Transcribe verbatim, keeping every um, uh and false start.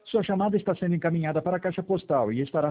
Sua chamada está sendo encaminhada para a caixa postal e estará